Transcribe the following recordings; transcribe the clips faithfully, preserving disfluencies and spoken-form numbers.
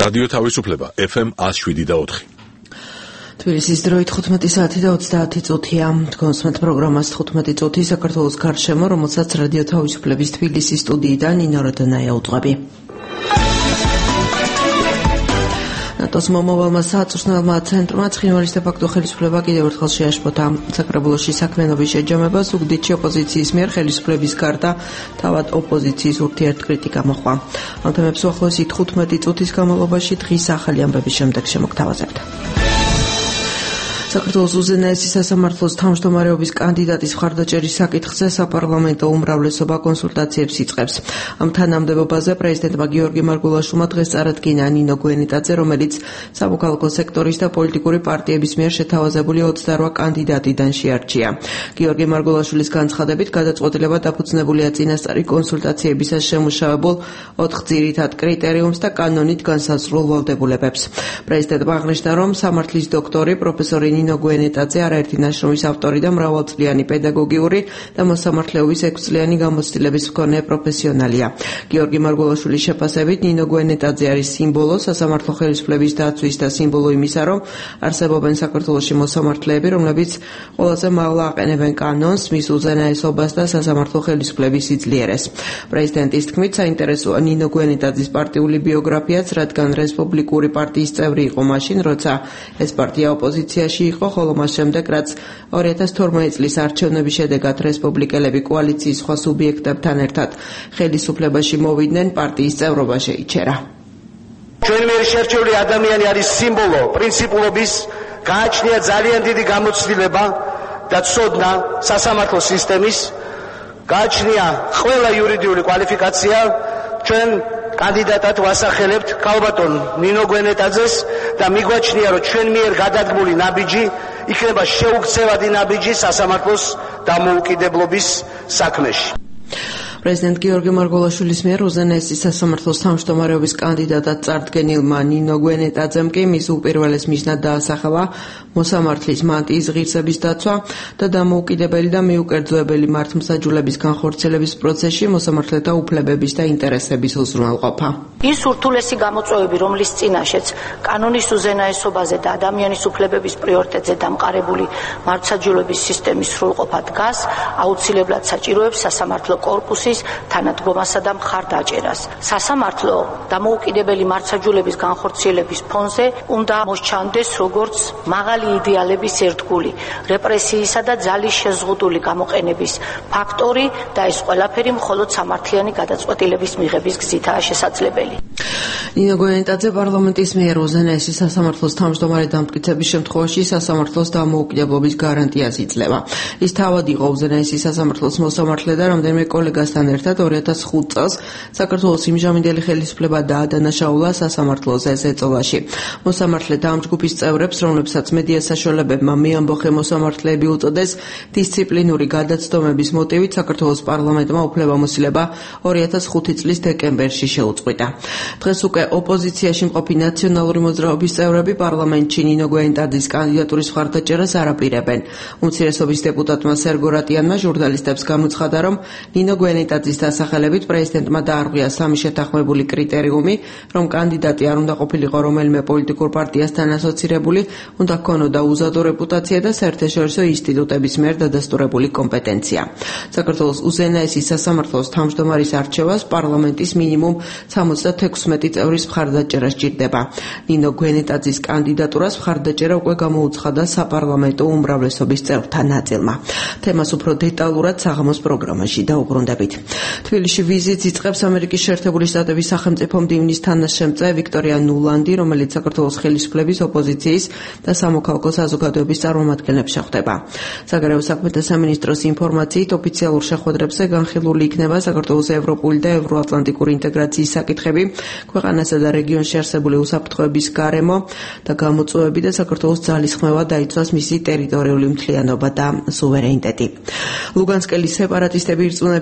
რადიო თავისუფლება ეფ ემ one oh seven და four. თბილისის დროით თხუთმეტი საათი და ოცდაათი წუთია. თქვენსმეთ პროგრამას თხუთმეტი წუთი საქართველოს გარშემო, რომელსაც რადიო თავისუფლების თბილისის სტუდიიდან ნინო როდონაია უძღვები. ნატოს მომავალმა სააწვრთნელმა ცენტრმა ცხინვალის დე-ფაქტო ხელისუფლება კიდევ ერთხელ შეაშფოთა. საკრებულოში საქმიანობის შეჯამებას უგდიდში ოპოზიციის მიერ ხელისუფლების გარდა თავად ოპოზიციის ურთიერთკრიტიკა მოჰყვა. ამ თემებს უახლოესი თხუთმეტი წუთის განმავლობაში დღის ახალი ამბების შემდეგ შემოგთავაზებთ. საქართველოს უზენაესი სასამართლოს თავმჯდომარეობის კანდიდატის მხარდაჭერის საკითხზე საპარლამენტო უმრავლესობა კონსულტაციებს იწყებს. ამ თანამდებობაზე პრეზიდენტმა გიორგი მარგულაშვილმა დღეს წარადგინა ნინო გვენეტაძე, რომელიც სამოქალაქო სექტორის და პოლიტიკური პარტიების მიერ შეთავაზებული ოცდარვა კანდიდატიდან შეარჩია. გიორგი მარგულაშვილის განცხადებით, გადაწყვეტილება დაფუძნებულია წინასწარი კონსულტაციებისას შემუშავებულ ოთხ ძირითად კრიტერიუმს და კანონით განსაზღვრულ ვალდებულებებს. პრეზიდენტმა აღნიშნა, რომ სამართლის დოქტორი პროფესორი ნინო გვენეტაძე არაერთი ნაშრომის ავტორი და მრავალწლიანი პედაგოგიური და მოსამართლეობის ექვსწლიანი გამოცდილების მქონე პროფესიონალია. გიორგი მარგულაშვილის შეფასებით, ნინო გვენეტაძე არის სიმბოლო სასამართლო ხელისუფლების დაცვის და სიმბოლო იმისა, რომ არსებობენ საქართველოში მოსამართლეები, რომლებიც ყველაზე მაღლა აყენებენ კანონს, მის უზენაესობას და სასამართლო ხელისუფლების სიძლიერეს. პრეზიდენტის თქმით, საინტერესოა ნინო გვენეტაძის პარტიული ბიოგრაფიაც, რადგან რესპუბლიკური პარტიის წევრი იყო მაშინ, როცა ეს პარტია ოპოზიციაში იყო, ხოლო მას შემდეგ, რაც ორი ათას თორმეტი წლის არჩევნების შედეგად რესპუბლიკელები კოალიციის სხვა სუბიექტებთან ერთად ხელისუფლებაში მოვიდნენ, პარტიის წევრობა შეიჩერა. ჩვენი მიერ შერჩეული ადამიანი არის სიმბოლო პრინციპულობის, გააჩნია ძალიან დიდი გამოცდილება და ცოდნა სასამართლო სისტემის, გააჩნია ყველა იურიდიული კვალიფიკაცია. ჩვენ კანდიდატად ვასახელებთ ქალბატონ ნინო გვენეტაძეს და მიგვაჩნია, რომ ჩვენ მიერ გადადგმული ნაბიჯი იქნება შეუქცევადი ნაბიჯი სასამართლოს დამოუკიდებლობის საქმეში. პრეზიდენტ გიორგი მარგულაშვილის მიერ უზენაესი სასამართლოს თავმჯდომარეობის კანდიდატად წარდგენილმა ნინო გვენეტაძემ კი მის უპირველეს მიზნად დაასახელა მოსამართლის მანტიის ღირსების დაცვა და დამოუკიდებელი და მიუკერძოებელი მართლმსაჯულების განხორციელების პროცესში მოსამართლეთა უფლებების და ინტერესების უზრუნველყოფა. ის ურთულესი გამოწვევები, რომლის წინაშეც კანონის უზენაესობაზე და ადამიანის უფლებების პრიორიტეტზე დამყარებული მართლმსაჯულების სისტემის სრულყოფა დგას, აუცილებლად საჭიროებს სასამართლო კორპუსის თანადგომასა და მხარდაჭერას. სასამართლო დამოუკიდებელი მართლმსაჯულების განხორციელების ფონზე უნდა მოსჩანდეს როგორც მაღალი იდეალების ერთგული, რეპრესიისა და ძალის შეზღუდული გამოყენების ფაქტორი და ეს ყველაფერი მხოლოდ სამართლიანი გადაწყვეტილების მიღების გზითაა შესაძლებელი. ნინო გვენეტაძე პარლამენტის მიერ უზენაესი სასამართლოს თავმჯდომარე დამტკიცების შემთხვევაში სასამართლოს დამოუკიდებლობის გარანტიას იძლევა. ის თავად იყო უზენაესი სასამართლოს მოსამართლე და რამდენიმე კოლეგასთან ერთად ორი ათას ხუთ წელს საქართველოს იმჟამინდელი ხელისუფლება დაადანაშაულა სასამართლოს ეს ეწოლაში. მოსამართლეთა ამ ჯგუფის წევრებს, რომლებსაც მედია საშუალებებმა მეამბოხე მოსამართლეები უწოდეს, დისციპლინური გადაცდომების მოტივით საქართველოს პარლამენტმა უფლებამოსილება ორი ათას ხუთი წლის დეკემბერში შეუწყვიტა. დღეს უკვე ოპოზიციაში მყოფი ნაციონალური მოძრაობის წევრები პარლამენტში ნინო გვენეტაძის კანდიდატურის მხარდაჭერას არ აპირებენ. უმცირესობის დეპუტატმა სერგო რატიანმა ჟურნალისტებს გამოცხადა, რომ ნინო გვენეტაძის დასახელებით პრეზიდენტმა დაარღვია სამი შეთანხმებული კრიტერიუმი, რომ კანდიდატი არ უნდა ყოფილიყო რომელიმე პოლიტიკურ პარტიასთან ასოცირებული, უნდა ჰქონოდა უზადო რეპუტაცია და საერთაშორისო ინსტიტუტების მიერ დადასტურებული კომპეტენცია. საქართველოს უზენაესი სასამართლოს თავმჯდომარის არჩევას პარლამენტის მინიმუმ სამოცდათექვსმეტი წევრის მხარდაჭერა სჭირდება. ნინო გვენეტაძის კანდიდატურას მხარდაჭერა უკვე გამოუცხადა საპარლამენტო უმრავლესობის წევრთა ნაწილმა. თემას უფრო დეტალურად საღამოს პროგრამაში დაუბრუნდებით. თბილისში ვიზიტს იწყებს ამერიკის შეერთებული შტატების სახელმწიფო მდივნის თანაშემწე ვიქტორია ნულანდი, რომელიც საქართველოს ხელისუფლების, ოპოზიციის და სამოქალაქო საზოგადოების წარმომადგენლებს შეხვდება. საგარეო საქმეთა სამინისტროს ინფორმაციით, ოფიციალურ შეხვედრებზე განხილული იქნება საქართველოს ევროპული და ევროატლანტიკური ინტეგრაციის საკითხები, ქვეყანასა და რეგიონში არსებული უსაფრთხოების გარემო და გამოწვევები და საქართველოს ძალისხმევა დაიცვას მისი ტერიტორიული მთლიანობა და სუვერენიტეტი. ლუგანსკელი სეპარატისტები ირწმუნებიან, რომ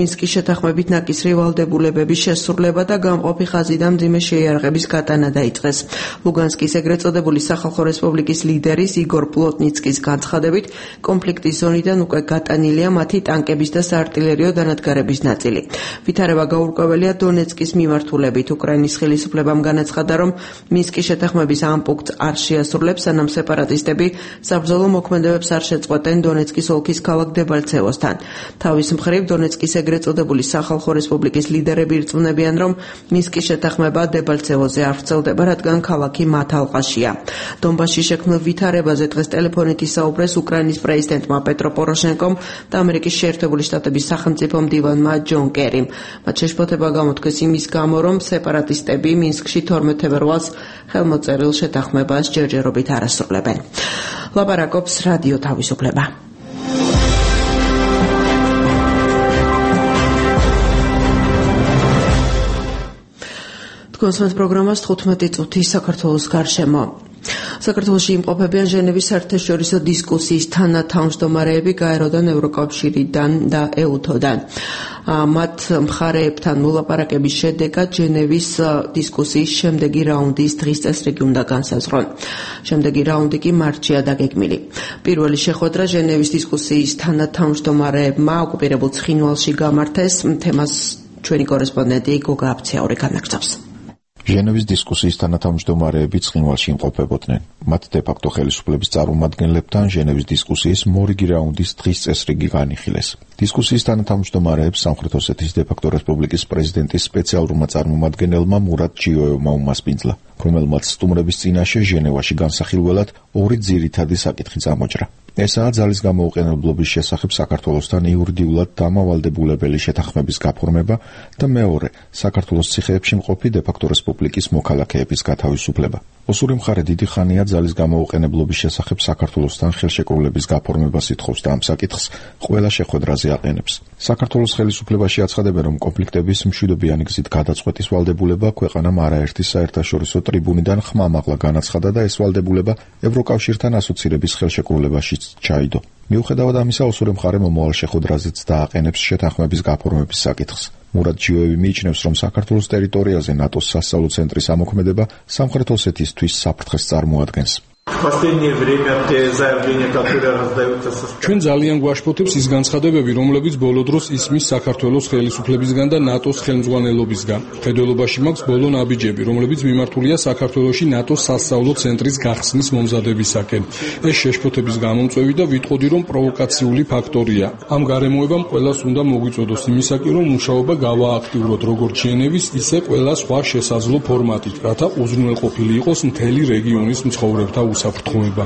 მინსკის შეთანხმებით ნაკისრი ვალდებულებების შესრულება და გამყოფი ხაზი და მძიმე შეიარაღების გატანა დაიწყეს. ლუგანსკის ეგრეთ წოდებული სახალხო რესპუბლიკის ლიდერის იგორ პლოტნიცკის განცხადებით, კონფლიქტის ზონიდან უკვე გატანილია მათი ტანკების და საარტილერიო დანადგარების ნაწილი. ვითარება გაურკვეველია დონეცკის მიმართულებით. უკრაინის ხელისუფლებამ განაცხადა, რომ მინსკის შეთანხმების ამ პუნქტს არ შეასრულებს, სანამ სეპარატისტები საბრძოლო მოქმედებებს არ შეწყვეტენ დონეცკის ოლქის ქალაქ დებალცევოსთან. თავის მხრივ დონეცკის ეგრეთ წოდებული სახალხო რესპუბლიკის ლიდერები ირწმუნებიან, რომ მინსკის შეთანხმება დებალცევოზე არ ვრცელდება, რადგან ქალაქი მათ ალყაშია. დონბასში შექმნილ ვითარებაზე დღეს ტელეფონით ისაუბრეს უკრაინის პრეზიდენტმა პეტრო პოროშენკომ და ამერიკის შეერთებული შტატების სახელმწიფო მდივანმა ჯონ კერიმ. მათ შეშფოთება გამოთქვეს იმის გამო, რომ სეპარატისტები მინსკში თორმეტ თებერვალს ხელმოწერილ შეთანხმებას ჯერჯერობით არასრულებენ. ლაპარაკობს რადიო თავისუფლება. კონსულტ პროგრამას თხუთმეტი წუთი საქართველოს გარშემო. საქართველოში იმყოფებიან ჟენევის საერთაშორისო დისკუსიის თანათავმჯდომარეები გაეროდან, ევროკავშირიდან და ეუთოდან. მათ მხარეებთან მოლაპარაკების შედეგად ჟენევის დისკუსიის შემდეგი რაუნდის დღის წესრიგი უნდა განსაზღვრონ. შემდეგი რაუნდი კი მარტშია დაგეგმილი. პირველი შეხვედრა ჟენევის დისკუსიის თანათავმჯდომარეებმა ოკუპირებულ ცხინვალში გამართეს. თემას ჩვენი კორესპონდენტი გოგა აფციური განაგრძობს. ჟენევის დისკუსიის თანათავმჯდომარეები ცხინვალში იმყოფებოდნენ. მათ დე-ფაქტო ხელისუფლების წარმომადგენლებთან ჟენევის დისკუსიის მორიგი რაუნდის დღის წესრიგი განიხილეს. დისკუსიის თანათავმჯდომარეებს სამხრეთ ოსეთის დე-ფაქტო რესპუბლიკის პრეზიდენტის სპეციალურმა წარმომადგენელმა მურატ ჯიოევმა უმასპინძლა, რომელმაც სტუმრების წინაშე ჟენევაში განსახილველად ორი ძირითადი საკითხი წამოჭრა. ესაა ძალის გამოუყენებლობის შესახებ საქართველოსთან იურიდიულად დამავალდებულებელი შეთანხმების გაფორმება და მეორე, საქართველოს ციხეებში მყოფი დე-ფაქტო რესპუბლიკის მოქალაქეების გათავისუფლება. ოსური მხარე დიდი ხანია ძალის გამოუყენებლობის შესახებ საქართველოსთან ხელშეკრულების გაფორმებას ითხოვს და ამ საკითხს ყველა შეხვედრაზე აყენებს. საქართველოს ხელისუფლებაში აცხადებენ, რომ კონფლიქტების მშვიდობიანი გზით გადაწყვეტის ვალდებულება ქვეყანამ არაერთი საერთაშორისო ტრიბუნიდან ხმამაღლა განაცხადა და ეს ვალდებულება ევროკავშირთან ასოცირების ხელშეკრულებაშიც ჩაიდო. მიუხედავად ამისა, ოსური მხარე მომავალ შეხვედრაზეც დააყენებს შეთანხმების გაფორმების საკითხს. მურატ ჯიოევი მიიჩნევს, რომ საქართველოს ტერიტორიაზე ნატოს სასწავლო ცენტრის ამოქმედება სამხრეთ ოსეთისთვის საფრთხეს წარმოადგენს. ჩვენ ძალიან გვაშფოთებს ის განცხადებები, რომლებიც ბოლო დროს ისმის საქართველოს ხელისუფლებისგან და ნატოს ხელმძღვანელობისგან. მხედველობაში მაქვს ბოლო ნაბიჯები, რომლებიც მიმართულია საქართველოში ნატოს სასწავლო ცენტრის გახსნის მომზადებისაკენ. ეს შეშფოთების გამომწვევი და ვიტყოდი, რომ პროვოკაციული ფაქტორია. ამ გარემოებამ ყველას უნდა მოგვიწოდოს იმისაკენ, რომ მუშაობა გავააქტიუროთ როგორც ჟენევის, ისე ყველა სხვა შესაძლო ფორმატით, რათა უზრუნველყოფილი იყოს მთელი რეგიონის მცხოვრებთა საფრთხოება.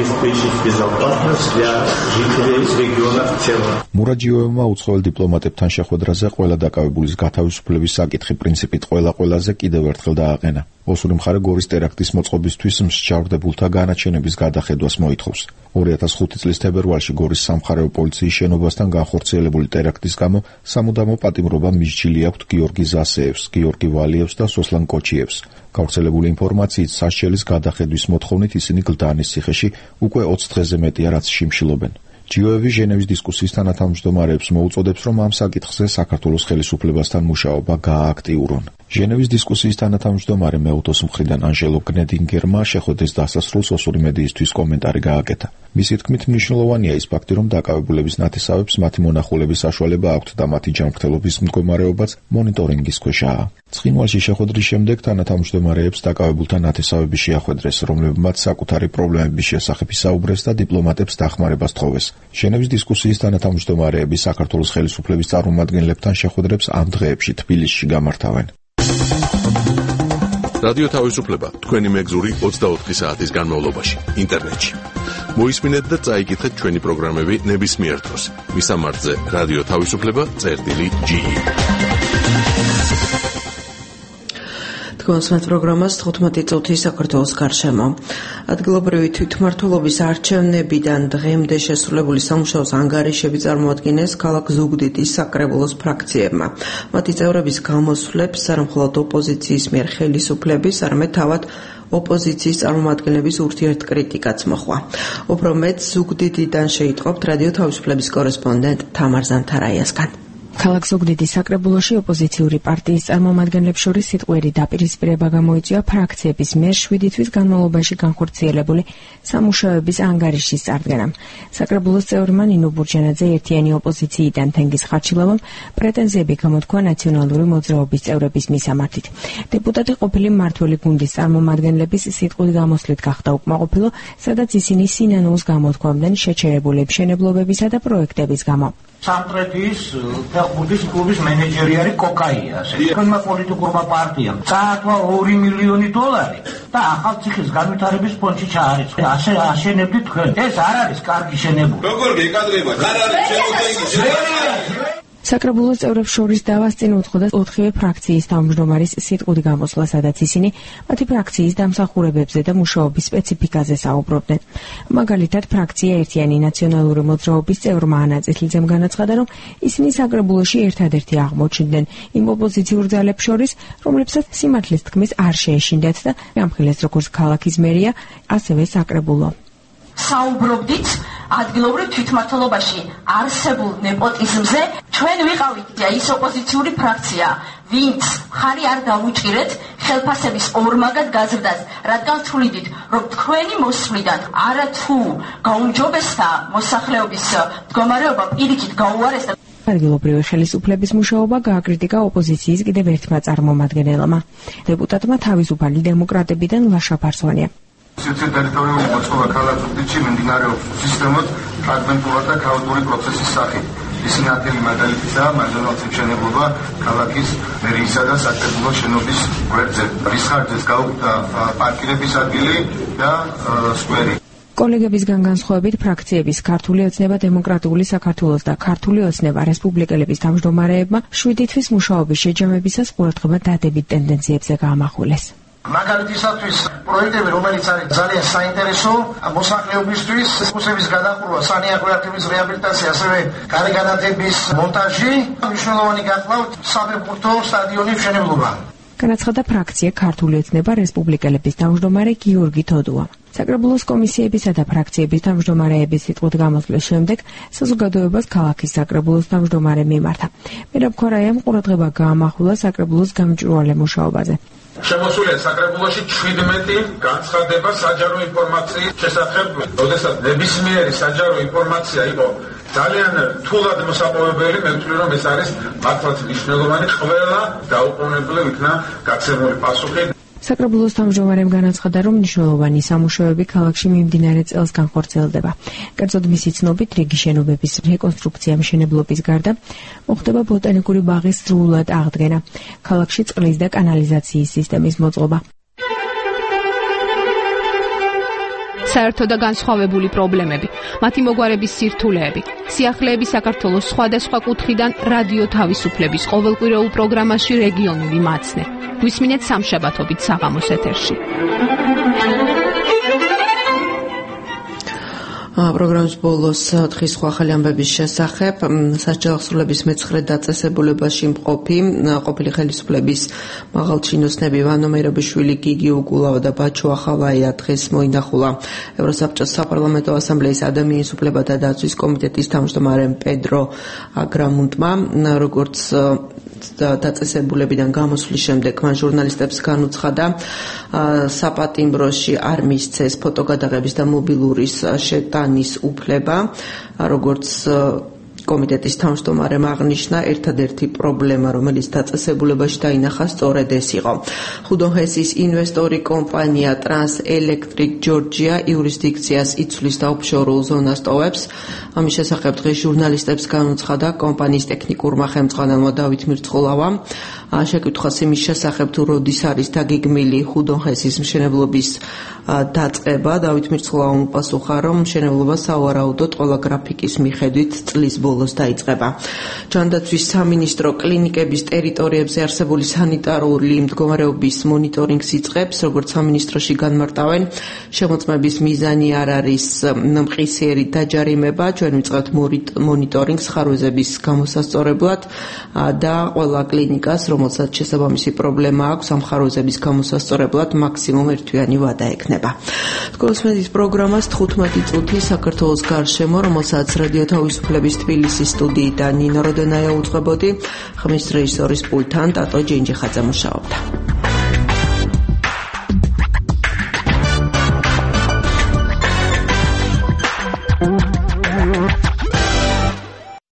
მურატ ჯიოევმა უცხოელ დიპლომატებთან შეხვედრაზე ყველა დაკავებულის გათავისუფლების საკითხი პრინციპით ყველა-ყველაზე კიდევ ერთხელ დააყენა. ოსური მხარე გორის ტერაქტის მოწყობისთვის მსჯავრდებულთა განაჩენების გადახედვას მოითხოვს. ორი ათას ხუთი წლის თებერვალში გორის სამხარეო პოლიციის შენობასთან განხორციელებული ტერაქტის გამო სამუდამო პატიმრობა მისჯილი აქვთ გიორგი ზასეევს, გიორგი ვალიევს და სოსლან კოჩიევს. გავრცელებული ინფორმაციით, სასჯელის გადახედვის მოთხოვნით ისინი გლდანის ციხეში უკვე ოცი დღეზე მეტია რაც შიმშილობენ. ჯიოევი ჟენევის დისკუსიის თანათავმჯდომარეებს მოუწოდებს, რომ ამ საკითხზე საქართველოს ხელისუფლებასთან მუშაობა გაააქტიურონ. ჟენევის დისკუსიის თანათავმჯდომარე მეუთოს მხრიდან ანჟელო გნედინგერმა შეხვედრის დასასრულს ოსური მედიისთვის კომენტარი გააკეთა. მისი თქმით, მნიშვნელოვანია ის ფაქტი, რომ დაკავებულების ნათესავებს მათი მონახულების საშუალება აქვთ და მათი ჯანმრთელობის მდგომარეობაც მონიტორინგის ქვეშაა. ცხინვალში შეხვედრის შემდეგ თანათავმჯდომარეებს დაკავებულთა ნათესავები შეახვედრეს, რომლებმაც საკუთარი პრობლემების შესახებ ისაუბრეს და დიპლომატებს დახმარებას თხოვეს. ჟენევის დისკუსიის თანათავმჯდომარეები საქართველოს ხელისუფლების წარმომადგენლებთან შეხვედრებს ამ დღეებში თბილისში გამართავენ. რადიო თავისუფლება თქვენი მეგზური ოცდაოთხი საათის განმავლობაში ინტერნეტში. მოისმინეთ და წაიკითხეთ ჩვენი პროგრამები ნებისმიერ დროს. მისამართზე რადიო თავისუფლება წერტილი ჯი. კონსულტ პროგრამას თხუთმეტი წუთი საქართველოს გარშემო. ადგილობრივი თვითმმართველობის არჩევნებიდან დღემდე შესრულებული სამუშაოს ანგარიშები წარმოადგენეს ქალაქ ზუგდიდის საკრებულოს ფრაქციებმა. მათი წევრების გამოსვლებს არა მხოლოდ ოპოზიციის მიერ ხელისუფლების, არამედ თავად ოპოზიციის წარმომადგენლების ურთიერთკრიტიკაც მოხდა. უფრო მეტ ზუგდიდიდან შეიტყობთ რადიო თავისუფლების კორესპონდენტ თამარ ზამთარაიასგან. ქალაქ ზუგდიდის საკრებულოში ოპოზიციური პარტიის წარმომადგენლებს შორის სიტყვიერი დაპირისპირება გამოიწვია ფრაქციების მიერ შვიდი თვის განმავლობაში განხორციელებული სამუშაოების ანგარიშის წარდგენამ. საკრებულოს წევრმა ნინო ბურჯანაძე ერთიანი ოპოზიციიდან თენგიზ ხაჩილოვამ პრეტენზიები გამოთქვა ნაციონალური მოძრაობის წევრების მისამართით. დეპუტატი ყოფილი მმართველი გუნდის წარმომადგენლების სიტყვით გამოსვლით გახდა უკმაყოფილო, სადაც ისინი სინანულს გამოთქვამდნენ შეჩერებული მშენებლობებისა და პროექტების გამო. სამტრეთის ფეხბურთის კლუბის მენეჯერი არის კოკაია. თქვენმა პოლიტიკურმა პარტიამ წაართვა ორი მილიონი დოლარი და ახალ ციხის განვითარების ფონდში ჩაარიცხა. ასე აშენებდით თქვენ. ეს არ არის კარგი შენებული. როგორ გეკადრება? არ არის შემოწმებული. საკრებულოს წევრებს შორის დავას წინ უძღოდა ოთხივე ფრაქციის თავმჯდომარის სიტყვით გამოსვლა, სადაც ისინი მათი ფრაქციის დამსახურებებზე და მუშაობის სპეციფიკაზე საუბრობდნენ. მაგალითად, ფრაქცია ერთიანი ნაციონალური მოძრაობის წევრმა ანა წითლიძემ განაცხადა, რომ ისინი საკრებულოში ერთადერთი აღმოჩნდნენ იმ ოპოზიციურ ძალებს შორის, რომლებსაც სიმართლის თქმის არ შეეშინდათ და ამხილეს როგორც ქალაქის მერია, ასევე საკრებულო. საუბრობდით ადგილობრივ თვითმმართველობაში არსებულ ნეპოტიზმზე. ჩვენ ვიყავით ის ოპოზიციური ფრაქცია, ვინც ხარი არ დავუჭირეთ ხელფასების ორმაგად გაზრდას, რადგან თვლიდით, რომ თქვენი მოსვლიდან არათუ გაუმჯობესდა მოსახლეობის მდგომარეობა, პირიქით გაუარესდა. ადგილობრივი ხელისუფლების მუშაობა გააკრიტიკა ოპოზიციის კიდევ ერთმა წარმომადგენელმა, დეპუტატმა თავისუფალი დემოკრატებიდან ლაშა ფარსვანია. სივრცე ტერიტორიული მოწყობა ქალაქ ზუგდიდში მიმდინარეობს სისტემატურად, ფრაგმენტულად და ქაოტური პროცესის სახით. ისინი ათელი მაგალითისაა მარჯვენა მშენებლობა ქალაქის მერიისა და საკრებულოს შენობის გვერდზე. რის ხარჯზეც გაუქმდა პარკირების ადგილი და სკვერი. კოლეგებისგან განსხვავებით, ფრაქციების ქართული ოცნება დემოკრატიული საქართველოს და ქართული ოცნება რესპუბლიკელების თავმჯდომარეებმა შვიდი თვის მუშაობის შეჯამებისას ყურადღება დადებით ტენდენციებზე გაამახვილეს. მაგალითისათვის პროექტები, რომელიც არის ძალიან საინტერესო მოსახლეობისთვის, რესურსების გადახურვა, სანიაკვეთების რეაბილიტაცია, ასევე გარეგანათების მონტაჟი, მნიშვნელოვანი გახლავთ საფეხბურთო სტადიონის მშენებლობა. განაცხადა ფრაქცია ქართული ოცნება რესპუბლიკელების თავმჯდომარე გიორგი თოდუა. საკრებულოს კომისიებისა და ფრაქციების თავმჯდომარეების სიტყვით გამოსვლის შემდეგ საზოგადოებას ქალაქის საკრებულოს თავმჯდომარე მიმართა. მერაბ ქორაიამ ყურადღება გაამახვილა საკრებულოს გამჭვირვალე მუშაობაზე. შემოსულია საკრებულოში ჩვიდმეტი განცხადება საჯარო ინფორმაციის შესახებ, როდესაც ნებისმიერი საჯარო ინფორმაცია იყო ძალიან რთულად მოსაპოვებელი, მე ვთვლი, რომ ეს არის მართლაც მნიშვნელოვანი, ყველა დაუყოვნებლივ იქნა გაცემული პასუხი. საკრებულოს თავმჯდომარემ განაცხადა, რომ მნიშვნელოვანი სამუშაოები ქალაქში მიმდინარე წელს განხორციელდება. კერძოდ მისი ცნობით, რიგი შენობების რეკონსტრუქცია მშენებლობის გარდა მოხდება ბოტანიკური ბაღის სრულად აღდგენა, ქალაქში წყლის და კანალიზაციის სისტემის მოწყობა. საერთო და განსხვავებული პრობლემები, მათი მოგვარების სირთულეები, სიახლეები საქართველოს სხვადასხვა კუთხიდან რადიო თავისუფლების ყოველკვირეულ პროგრამაში რეგიონული მაცნე. გვისმინეთ სამშაბათობით საღამოს ეთერში. პროგრამის ბოლოს ოთხი სხვა ახალი ამბების შესახებ. სასჯელ ახსნილების მეცხრე დაწესებულებაში მყოფი ყოფილი ხელისუფლების მაღალჩინოსნები ვანო მერაბიშვილი, გიგი უგულავა და ბაჩო ახალაია დღეს მოინახულა ევროსაბჭოს საპარლამენტო ასამბლეის ადამიანის უფლებათა დაცვის კომიტეტის თავმჯდომარემ პედრო აგრამუნტმა, როგორც დაწესებულებიდან გამოსვლის შემდეგ მან ჟურნალისტებს განუცხადა საპატიმროში არ მისცეს ფოტოგადაღების და მობილურის შეტანის უფლება, როგორც კომიტეტის თავმჯდომარემ აღნიშნა, ერთადერთი პრობლემა, რომელიც დაწესებულებაში დაინახა, სწორედ ეს იყო. ხუდონჰესის ინვესტორი კომპანია ტრანსელექტრიკ ჯორჯია იურისდიქციას იცვლის და ოფშორულ ზონას ტოვებს. ამის შესახებ დღეს ჟურნალისტებს განუცხადა კომპანიის ტექნიკურმა ხელმძღვანელმა დავით მირცხულავამ. შეკითხვას იმის შესახებ, თუ როდის არის დაგეგმილი ხუდონჰესის მშენებლობის დაწყება, დავით მირცხულავამ უპასუხა, რომ მშენებლობა სავარაუდოდ ყველა გრაფიკის მიხედვით წლის ბოლოს დაიწყება. ჯანდაცვის სამინისტრო კლინიკების ტერიტორიებზე არსებული სანიტარული მდგომარეობის მონიტორინგს იწყებს, როგორც სამინისტროში განმარტავენ, შემოწმების მიზანი არ არის მყისიერი დაჯარიმება, ჩვენ ვიწყებთ მონიტორინგს ხარვეზების გამოსასწორებლად და ყველა კლინიკას, რომელსაც შესაბამისი პრობლემა აქვს ამ ხარვეზების გამოსასწორებლად, მაქსიმუმ ერთთვიანი ვადა ექნება. გულისხმობთ პროგრამას თხუთმეტი წუთი საქართველოს გარშემო, რომელსაც რადიო თავისუფლების თბილისის თბილისის სტუდიიდან ნინო როდენაია უძღვებოდი, ხმის რეჟისორის პულტთან ტატო ჯინჯიხაძე მუშაობდა.